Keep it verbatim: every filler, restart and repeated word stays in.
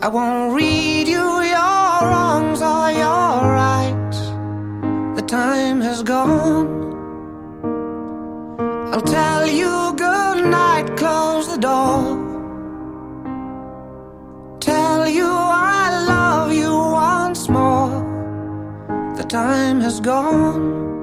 I won't read you your wrongs or your rights. The time has gone. I'll tell you good night, close the door. Tell you I love you once more. The time has gone.